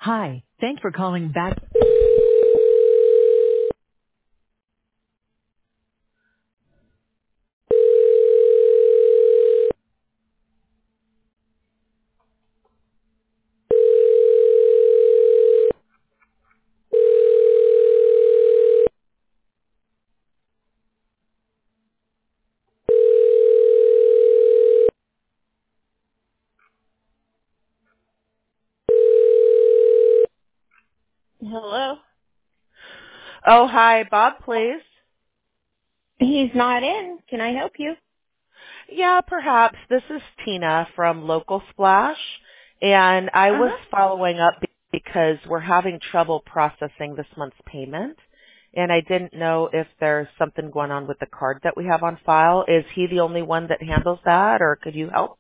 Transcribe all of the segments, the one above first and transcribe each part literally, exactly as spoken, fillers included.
Hi, thanks for calling back. Hello? Oh, hi, Bob, please. He's not in. Can I help you? Yeah, perhaps. This is Tina from Local Splash, and I was Uh-huh. following up be- because we're having trouble processing this month's payment, and I didn't know if there's something going on with the card that we have on file. Is he the only one that handles that, or could you help?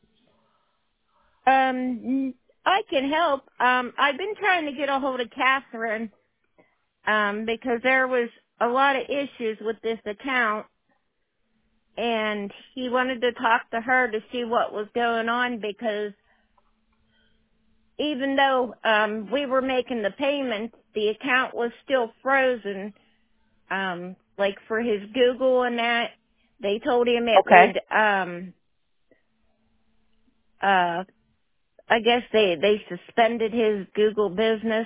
Um, I can help. Um, I've been trying to get a hold of Catherine, um, because there was a lot of issues with this account, and he wanted to talk to her to see what was going on because even though, um, we were making the payments, the account was still frozen. Um, like for his Google and that, they told him it Okay. would, um, uh, I guess they they suspended his Google business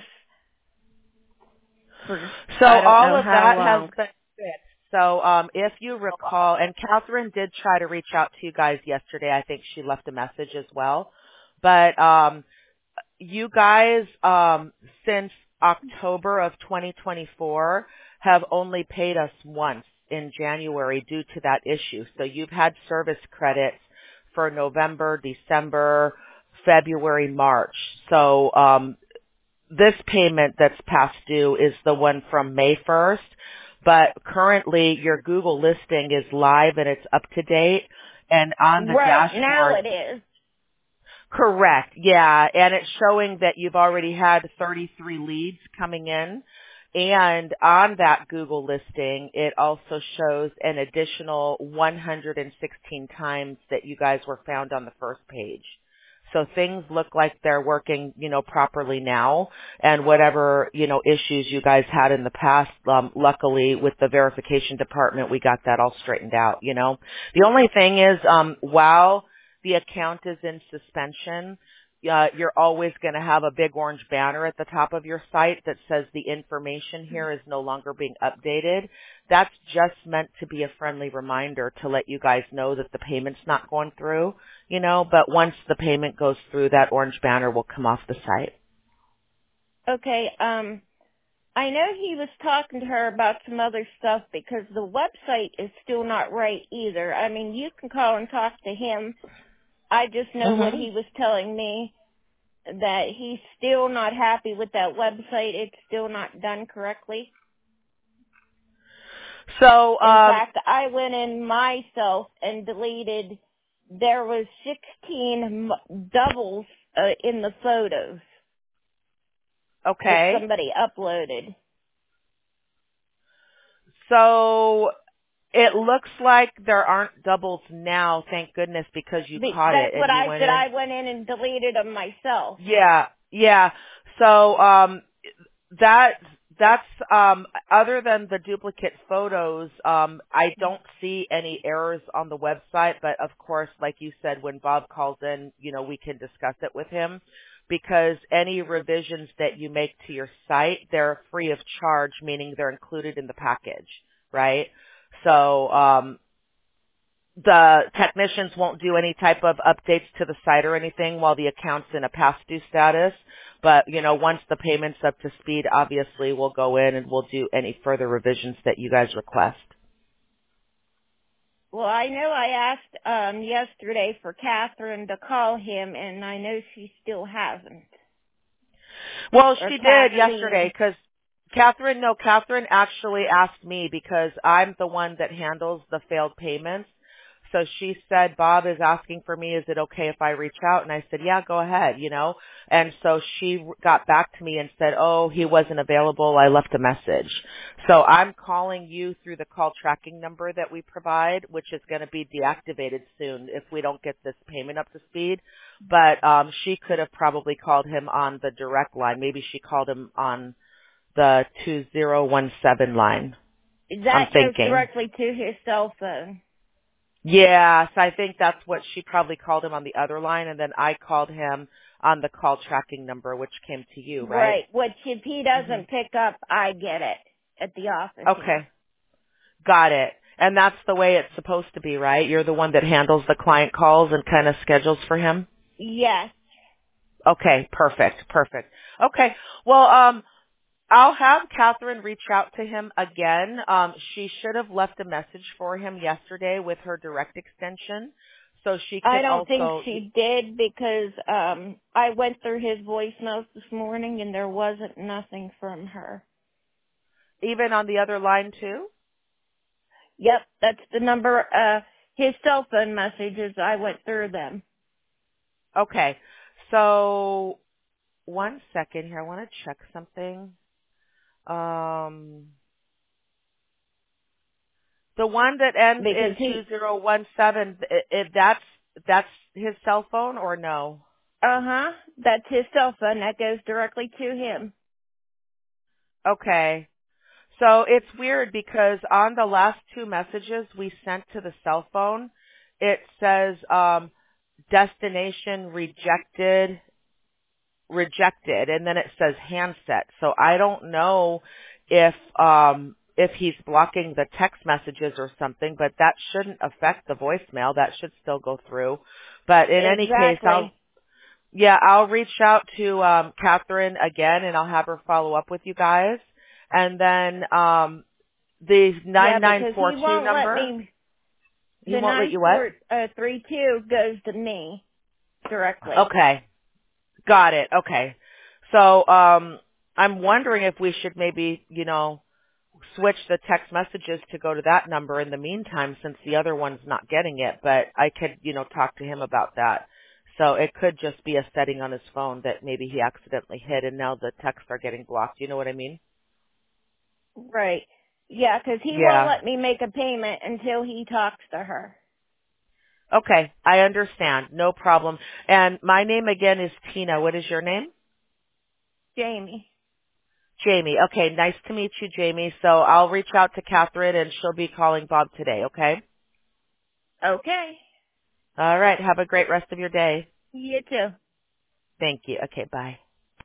for So I don't all know of how that has long. been fixed. So um, if you recall, and Catherine did try to reach out to you guys yesterday. I think she left a message as well. But um, you guys, um, since October of twenty twenty-four, have only paid us once in January due to that issue. So you've had service credits for November, December, February, March. So um, this payment that's past due is the one from May first, but currently your Google listing is live and it's up to date. And on the Right now dashboard, it is. correct, yeah, and it's showing that you've already had thirty-three leads coming in. And on that Google listing, it also shows an additional one hundred sixteen times that you guys were found on the first page. So things look like they're working, you know, properly now. And whatever, you know, issues you guys had in the past, um, luckily with the verification department, we got that all straightened out, you know. The only thing is, um, while the account is in suspension, uh, you're always going to have a big orange banner at the top of your site that says the information here is no longer being updated. That's just meant to be a friendly reminder to let you guys know that the payment's not going through, you know, but once the payment goes through, that orange banner will come off the site. Okay, um I know he was talking to her about some other stuff because the website is still not right either. I mean, you can call and talk to him. I just know what hmm he was telling me, that he's still not happy with that website. It's still not done correctly. So, In um, fact, I went in myself and deleted, there was sixteen m- doubles uh, in the photos that okay. somebody uploaded. So it looks like there aren't doubles now, thank goodness, because you The- caught it That's what and you I went did. in. I went in and deleted them myself. Yeah, yeah. So um that that's um other than the duplicate photos, um I don't see any errors on the website, but of course, like you said, when Bob calls in, you know, we can discuss it with him because any revisions that you make to your site, they're free of charge, meaning they're included in the package, right? So um the technicians won't do any type of updates to the site or anything while the account's in a past due status. But, you know, once the payment's up to speed, obviously we'll go in and we'll do any further revisions that you guys request. Well, I know I asked um yesterday for Catherine to call him, and I know she still hasn't. Well, Or she did yesterday Kathleen. because Catherine, no, Catherine actually asked me because I'm the one that handles the failed payments. So she said, Bob is asking for me. Is it okay if I reach out? And I said, yeah, go ahead, you know. And so she got back to me and said, oh, he wasn't available. I left a message. So I'm calling you through the call tracking number that we provide, which is going to be deactivated soon if we don't get this payment up to speed. But um, she could have probably called him on the direct line. Maybe she called him on the two zero one seven line. I'm That goes thinking. directly to his cell phone. Yes, I think that's what she probably called him on the other line, and then I called him on the call tracking number, which came to you, right? Right. Which if he hmm doesn't pick up, I get it at the office here. Okay, got it. And that's the way it's supposed to be, right? You're the one that handles the client calls and kind of schedules for him? Yes. Okay, perfect, perfect. Okay, well, um, I'll have Catherine reach out to him again. Um, she should have left a message for him yesterday with her direct extension, so she I could don't think also, she did because um I went through his voicemails this morning and there wasn't nothing from her. even on the other line too? Yep, that's the number, uh, his cell phone messages, I went through them. Okay, so one second here. I want to check something. Um, the one that ends Because in two he, zero one seven, if that's that's his cell phone or no? uh-huh, that's his cell phone, that goes directly to him. Okay. So it's weird because on the last two messages we sent to the cell phone, it says um, destination rejected, rejected, and then it says handset. So I don't know if um, if he's blocking the text messages or something, but that shouldn't affect the voicemail. That should still go through. But in any case, I'll Exactly. yeah, I'll reach out to um, Catherine again, and I'll have her follow up with you guys. And then um, the Yeah, nine nine because four he two won't let number, me, he the won't let nine you what? four three two goes to me directly. Okay, got it. Okay. So um, I'm wondering if we should maybe, you know, switch the text messages to go to that number in the meantime since the other one's not getting it. But I could, you know, talk to him about that. So it could just be a setting on his phone that maybe he accidentally hit and now the texts are getting blocked. You know what I mean? Right. Yeah, because he won't Yeah. let me make a payment until he talks to her. Okay. I understand. No problem. And my name again is Tina. What is your name? Jamie. Jamie. Okay. Nice to meet you, Jamie. So I'll reach out to Catherine and she'll be calling Bob today. Okay. Okay. All right. Have a great rest of your day. You too. Thank you. Okay. Bye.